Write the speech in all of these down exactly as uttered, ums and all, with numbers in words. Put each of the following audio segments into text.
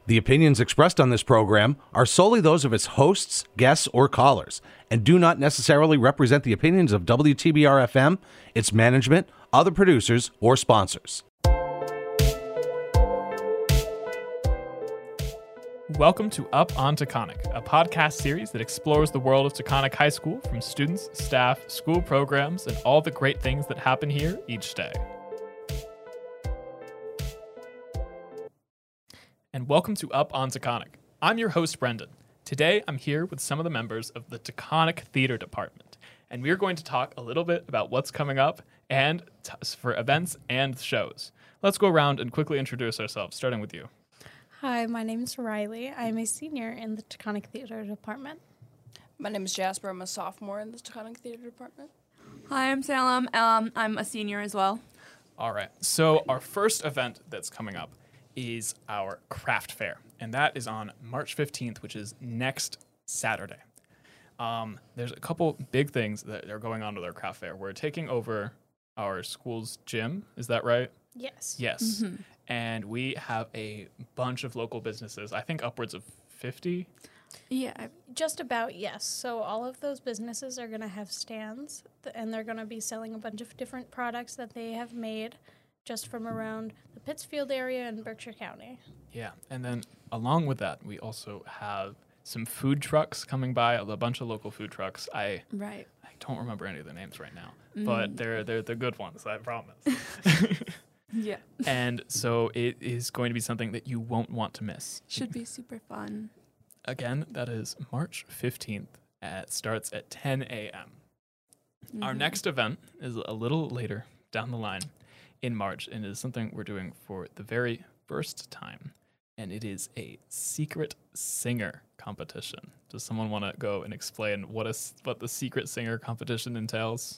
The opinions expressed on this program are solely those of its hosts, guests, or callers, and do not necessarily represent the opinions of W T B R F M, its management, other producers, or sponsors. Welcome to Up on Taconic, a podcast series that explores the world of Taconic High School from students, staff, school programs, and all the great things that happen here each day. And welcome to Up on Taconic. I'm your host, Brendan. Today, I'm here with some of the members of the Taconic Theater Department, and we're going to talk a little bit about what's coming up and t- for events and shows. Let's go around and quickly introduce ourselves, starting with you. Hi, my name is Riley. I'm a senior in the Taconic Theater Department. My name is Jasper. I'm a sophomore in the Taconic Theater Department. Hi, I'm Salem. Um, I'm a senior as well. All right, so our first event that's coming up is our craft fair, and that is on March fifteenth, which is next Saturday. Um, there's a couple big things that are going on with our craft fair. We're taking over our school's gym. Is that right? Yes. Yes. Mm-hmm. And we have a bunch of local businesses, I think upwards of fifty. Yeah, just about, yes. So all of those businesses are going to have stands, th- and they're going to be selling a bunch of different products that they have made just from around the Pittsfield area and Berkshire County. Yeah, and then along with that, we also have some food trucks coming by, a bunch of local food trucks. I Right. I don't remember any of their names right now, Mm. but they're they're the good ones, I promise. Yeah. And so it is going to be something that you won't want to miss. Should be super fun. Again, that is March fifteenth. It starts at ten a.m. Mm-hmm. Our next event is a little later down the line in March, and it is something we're doing for the very first time, and it is a secret singer competition. Does someone want to go and explain what is what the secret singer competition entails?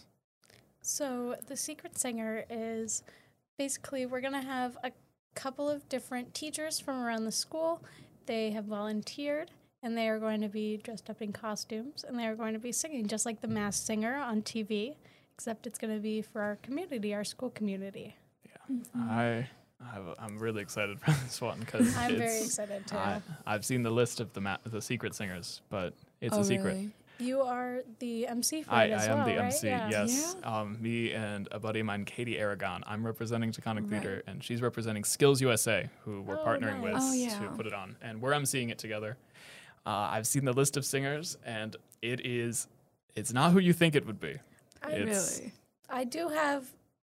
So the Secret Singer is basically we're going to have a couple of different teachers from around the school. They have volunteered, and they are going to be dressed up in costumes, and they are going to be singing just like the Masked Singer on T V, except it's going to be for our community, our school community. Yeah, mm-hmm. I, I I'm really excited for this one because I'm very excited too. I, I've seen the list of the ma- the secret singers, but it's oh, a secret. Really? You are the M C for I, it as I am well, the right? M C, Yeah. yes. Yeah. Um, me and a buddy of mine, Katie Aragon. I'm representing Taconic Right. Theater, and she's representing Skills U S A, who we're Oh, partnering nice. with Oh, yeah. to put it on. And we're emceeing it together. Uh, I've seen the list of singers, and it is, it's not who you think it would be. I, It's- Really? I do have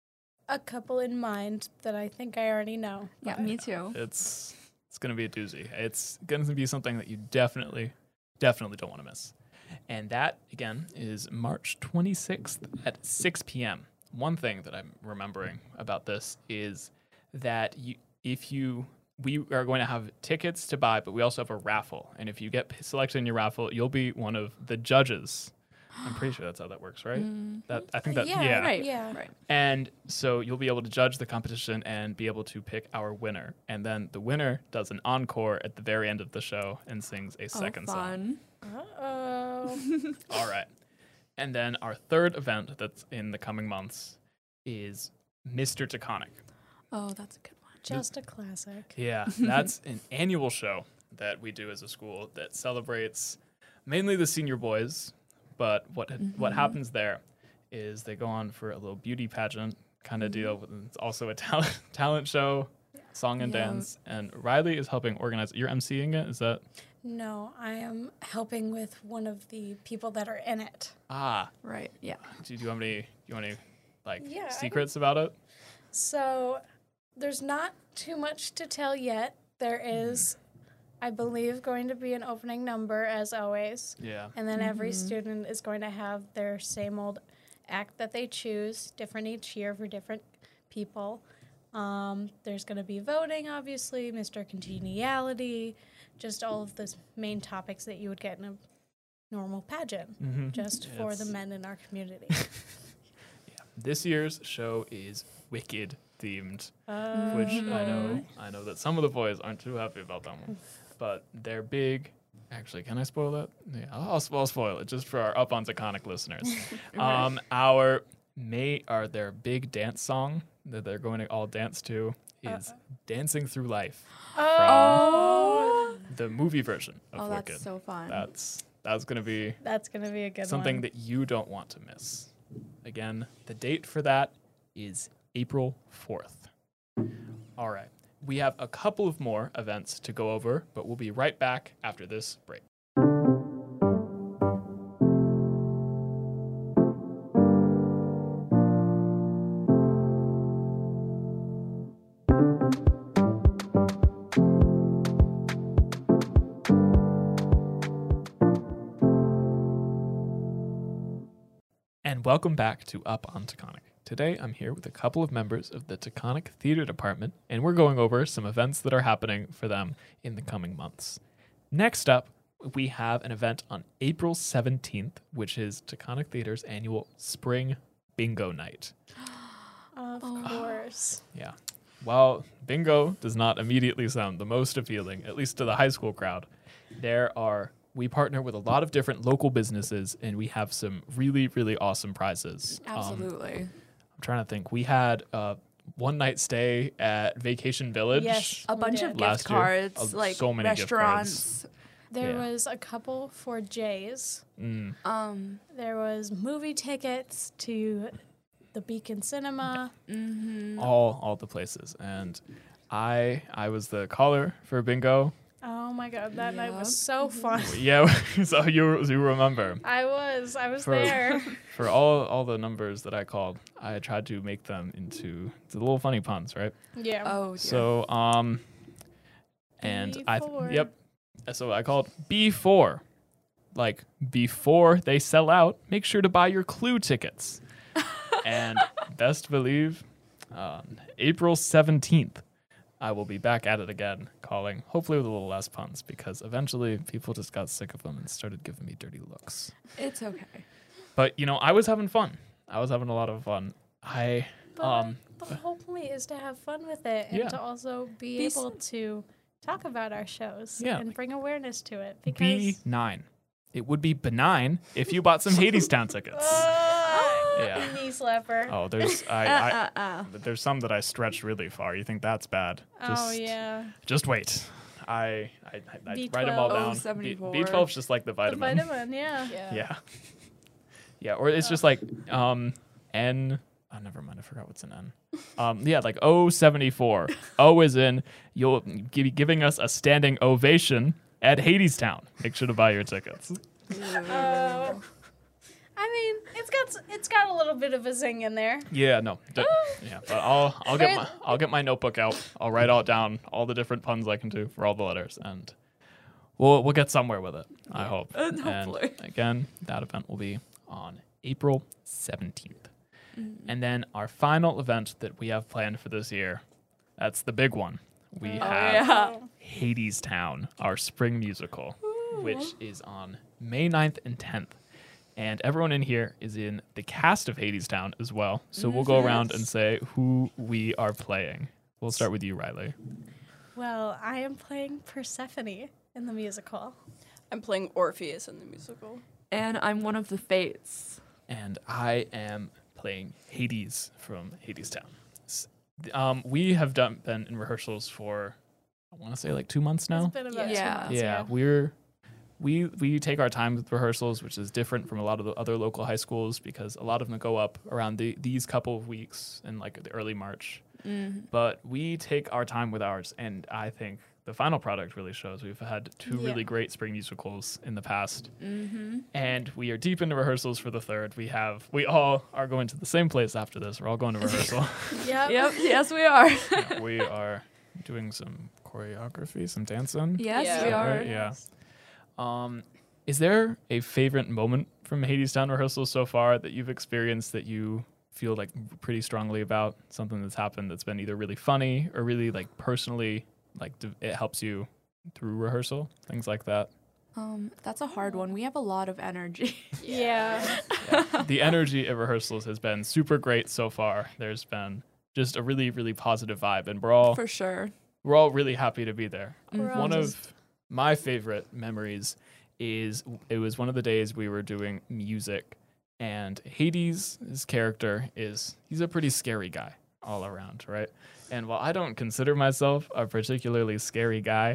a couple in mind that I think I already know. Yeah, me too. It's it's going to be a doozy. It's going to be something that you definitely, definitely don't want to miss. And that, again, is March twenty-sixth at six p.m. One thing that I'm remembering about this is that you, if you, we are going to have tickets to buy, but we also have a raffle. And if you get p- selected in your raffle, you'll be one of the judges. I'm pretty sure that's how that works, right? Mm. That I think that, Yeah, yeah. Right. Yeah. Right. And so you'll be able to judge the competition and be able to pick our winner. And then the winner does an encore at the very end of the show and sings a second oh, song. fun. Uh-oh. All right. And then our third event that's in the coming months is Mister Taconic. Oh, that's a good one. Just a classic. Yeah, that's an annual show that we do as a school that celebrates mainly the senior boys. But what Mm-hmm. what happens there is they go on for a little beauty pageant kind of deal. With, it's also a talent talent show, song and Yeah. dance. And Riley is helping organize. You're emceeing it, is that? No, I am helping with one of the people that are in it. Ah, Right. Yeah. do, do you want any? Do you want any like Yeah, I secrets about it? So there's not too much to tell yet. There is, I believe, going to be an opening number as always. Yeah. And then every student is going to have their same old act that they choose, different each year for different people. Um, there's going to be voting, obviously, Mister Congeniality, just all of the main topics that you would get in a normal pageant, Mhm. just for the It's- men in our community. This year's show is Wicked themed, Uh, which I know I know that some of the boys aren't too happy about that one, but they're big. Actually, can I spoil that? Yeah, I'll, I'll spoil it just for our Up on Taconic listeners. um, our May, our their big dance song that they're going to all dance to is Uh-uh. "Dancing Through Life." Oh, the movie version of Oh, Wicked. that's so fun. That's that's gonna be That's gonna be a good something one. that you don't want to miss. Again, the date for that is April fourth. All right. We have a couple of more events to go over, but we'll be right back after this break. And welcome back to Up on Taconic. Today I'm here with a couple of members of the Taconic Theater Department, and we're going over some events that are happening for them in the coming months. Next up, we have an event on April seventeenth, which is Taconic Theater's annual Spring Bingo Night. Of Oh. course. Yeah. While bingo does not immediately sound the most appealing, at least to the high school crowd, there are we partner with a lot of different local businesses, and we have some really, really awesome prizes. Um, Absolutely. I'm trying to think. We had a one night stay at Vacation Village. Yes. a we bunch did. of Last gift year, cards, uh, like so many gift restaurants. There Yeah. was a couple for Jay's. Mm. Um, There was movie tickets to the Beacon Cinema. mhm. all all the places. And I I was the caller for bingo. Oh my god, that night Yeah. was so fun. Yeah, so you you remember. I was, I was For- there. For all all the numbers that I called, I tried to make them into the little funny puns, right? Yeah. Oh, dear. So um and I B four. yep. So I called B four. Like before they sell out, make sure to buy your Clue tickets. And best believe, on April seventeenth, I will be back at it again, calling, hopefully with a little less puns, because eventually people just got sick of them and started giving me dirty looks. It's okay. But, you know, I was having fun. I was having a lot of fun. I, But um, the whole point is to have fun with it and Yeah. to also be Be s- able to talk about our shows Yeah, and bring awareness to it. B Because nine. It would be benign if you bought some Hadestown tickets. Ah, Yeah. knee slapper. Oh, there's I, Uh, I uh, uh. there's some that I stretched really far. You think that's bad? Just, oh yeah. Just wait. I I, I, I B write them all twelve. down. Oh, B, seventy-four. B twelve is just like the The vitamin. vitamin, yeah. Yeah. Yeah. Yeah, or it's just like um N oh never mind, I forgot what's an N. Um yeah, like O seventy-four. O is in you'll be giving us a standing ovation at Hadestown. Make sure to buy your tickets. Oh. I mean, it's got s- it's got a little bit of a zing in there. Yeah, no. d- yeah, but I'll I'll get my I'll get my notebook out. I'll write all down all the different puns I can do for all the letters, and we'll we'll get somewhere with it. I hope. And hopefully. again, that event will be on April seventeenth. Mm-hmm. And then our final event that we have planned for this year, that's the big one. We Oh, have yeah. Hadestown, our spring musical, which is on May ninth and tenth. And everyone in here is in the cast of Hadestown as well. So we'll go around and Yes. say who we are playing. We'll start with you, Riley. Well, I am playing Persephone in the musical. I'm playing Orpheus in the musical. And I'm one of the Fates. And I am playing Hades from Hadestown. S- Um, we have done been in rehearsals for, I want to say like two months now. It's been about Yeah. two months, Yeah, yeah. we're we we take our time with rehearsals, which is different from a lot of the other local high schools because a lot of them go up around the, these couple of weeks in like the early March. Mm. But we take our time with ours, and I think the final product really shows. We've had two Yeah. really great spring musicals in the past, Mm-hmm. and we are deep into rehearsals for the third. We have we all are going to the same place after this. We're all going to rehearsal. Yep. Yep. Yes, we are. Yeah, we are doing some choreography, some dancing. Yes, Yeah. we are. Right, yeah. Um, is there a favorite moment from Hadestown rehearsals so far that you've experienced that you feel like pretty strongly about? Something that's happened that's been either really funny or really like personally like d- it helps you through rehearsal, things like that. Um, that's a hard one. We have a lot of energy. Yeah. Yeah. The energy at rehearsals has been super great so far. There's been just a really really positive vibe, and we're all For sure. we're all really happy to be there. We're all One just- of my favorite memories is it was one of the days we were doing music, and Hades' his character is he's a pretty scary guy all around, right? And while I don't consider myself a particularly scary guy,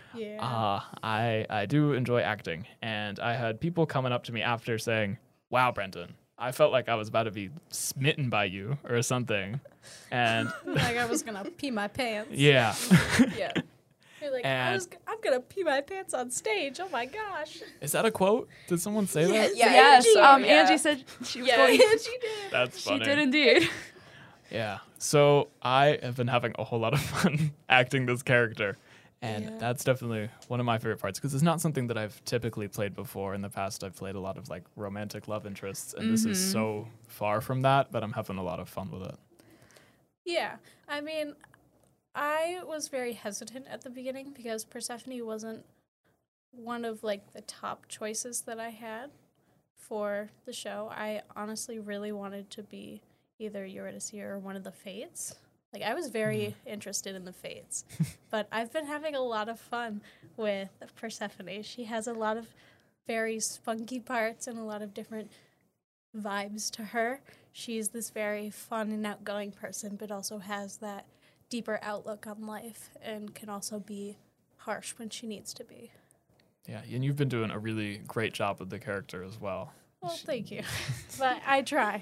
Yeah. Uh, I I do enjoy acting, and I had people coming up to me after saying, "Wow, Brendan, I felt like I was about to be smitten by you or something," and Like I was gonna pee my pants. yeah, Yeah. You're like, I And- was, I'm gonna pee my pants on stage. Oh my gosh. is that a quote? Did someone say that? Yeah, yes, Angie, um, yeah. Angie said she was Yeah, going. she did. That's She funny. did indeed. Yeah. So I have been having a whole lot of fun acting this character. And Yeah. that's definitely one of my favorite parts because it's not something that I've typically played before. In the past, I've played a lot of like romantic love interests, and this is so far from that, but I'm having a lot of fun with it. Yeah. I mean, I was very hesitant at the beginning because Persephone wasn't one of like the top choices that I had for the show. I honestly really wanted to be either Eurydice or one of the Fates. Like I was very interested in the Fates, but I've been having a lot of fun with Persephone. She has a lot of very spunky parts and a lot of different vibes to her. She's this very fun and outgoing person, but also has that deeper outlook on life and can also be harsh when she needs to be. Yeah, and you've been doing a really great job with the character as well. Well, thank you. But I try.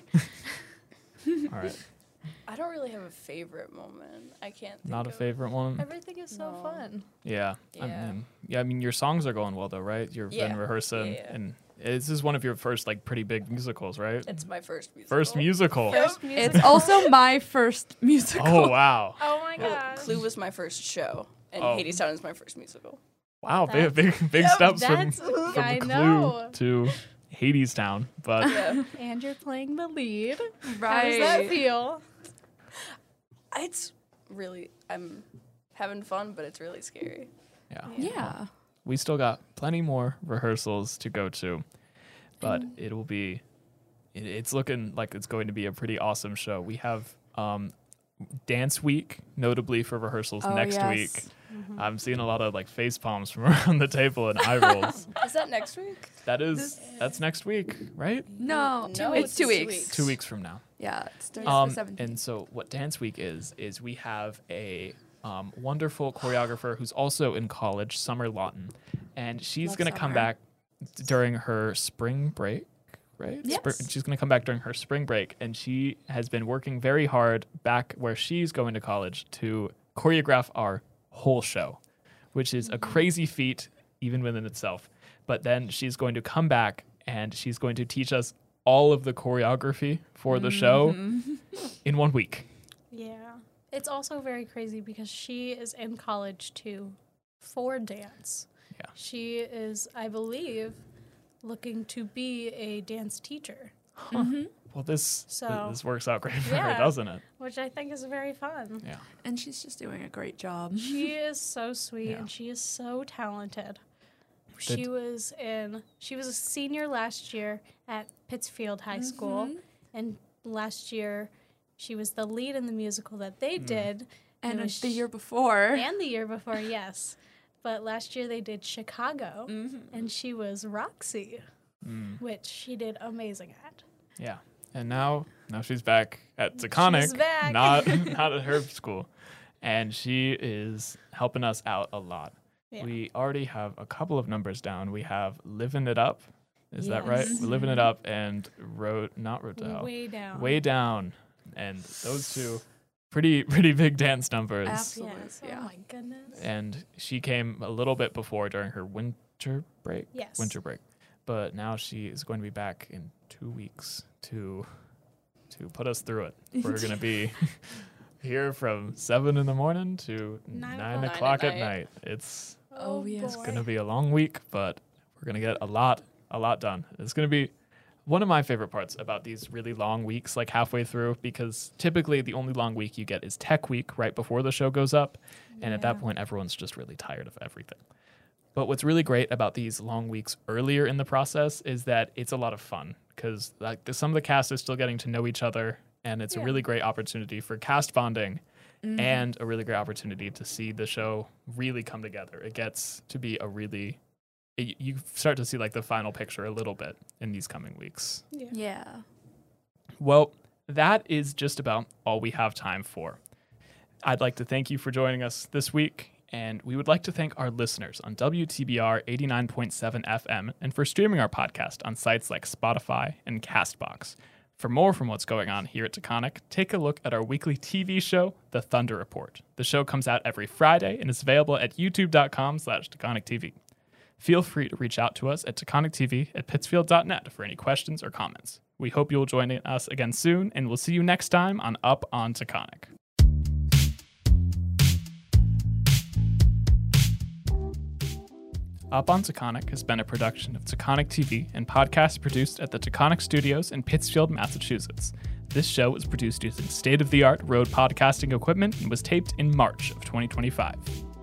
All right. I don't really have a favorite moment. I can't think Not a of- favorite one. Everything is so No. fun. Yeah. I Yeah. mean, yeah, I mean your songs are going well though, right? You've been Yeah. rehearsing Yeah, yeah. and this is one of your first like pretty big musicals, right? It's my first musical. First musical. First It's music. also my first musical. Oh wow. Oh my Well, gosh. Clue was my first show, and Oh. Hadestown is my first musical. Wow, big That's- big big Yep, steps from, that's, from I Clue know. to Hadestown. But Yeah. And you're playing the lead. Right. How does that feel? It's really, I'm having fun, but it's really scary. yeah. Yeah. We still got plenty more rehearsals to go to, but Mm. it will be it, it's looking like it's going to be a pretty awesome show. We have um dance week notably for rehearsals Oh, next yes. week. I'm seeing a lot of like face palms from around the table and eye rolls. Is that next week? That is that's next week, right? No, No, it's, it's two two weeks. weeks. Two weeks from now. Yeah, it's Thursday Um, the seventeenth. and so what Dance Week is is we have a um, wonderful choreographer who's also in college, Summer Lawton, and she's Love going to come Summer. back during her spring break, right? Yes. Spring- she's going to come back during her spring break, and she has been working very hard back where she's going to college to choreograph our whole show, which is a crazy feat even within itself. But then she's going to come back and she's going to teach us all of the choreography for the show in one week. Yeah. It's also very crazy because she is in college too for dance. Yeah. She is, I believe, looking to be a dance teacher, Well, this So, this works out great for her, yeah. doesn't it? which I think is very fun. Yeah. And she's just doing a great job. She is so sweet Yeah. and she is so talented. She Did- was in she was a senior last year at Pittsfield High School, and last year she was the lead in the musical that they did. And It was the sh- year before. and the year before, yes. But last year they did Chicago, and she was Roxy, Mm, which she did amazing at. yeah. And now now she's back at Taconic, She's back. not not at her school, and she is helping us out a lot. Yeah. We already have a couple of numbers down. We have Living It Up. Is that right? Yes. We're Living It Up and Road not Road to Hell. Way down. Way Down. And those two pretty pretty big dance numbers. Absolutely. Yes. Yeah. Oh my goodness. And she came a little bit before during her winter break. Yes. Winter break. But now she is going to be back in two weeks to to put us through it. We're going to be here from seven in the morning to Nine nine, o'clock. o'clock Nine at at night. It's Oh, yes. boy. going to be a long week, but we're going to get a lot a lot done. It's going to be one of my favorite parts about these really long weeks, like halfway through, because typically the only long week you get is Tech Week right before the show goes up. And at that Yeah. point, everyone's just really tired of everything. But what's really great about these long weeks earlier in the process is that it's a lot of fun because like the, some of the cast is still getting to know each other, and it's a Yeah. really great opportunity for cast bonding and a really great opportunity to see the show really come together. It gets to be a really it, you start to see like the final picture a little bit in these coming weeks. Yeah. Yeah. Well, that is just about all we have time for. I'd like to thank you for joining us this week, And we would like to thank our listeners on W T B R eighty-nine point seven F M and for streaming our podcast on sites like Spotify and CastBox. For more from what's going on here at Taconic, take a look at our weekly T V show, The Thunder Report. The show comes out every Friday and is available at youtube.com slash TaconicTV. Feel free to reach out to us at TaconicTV at pittsfield dot net for any questions or comments. We hope you'll join us again soon, and we'll see you next time on Up on Taconic. Up on Taconic has been a production of Taconic T V and podcast produced at the Taconic Studios in Pittsfield, Massachusetts. This show was produced using state-of-the-art Rode podcasting equipment and was taped in March of twenty twenty-five.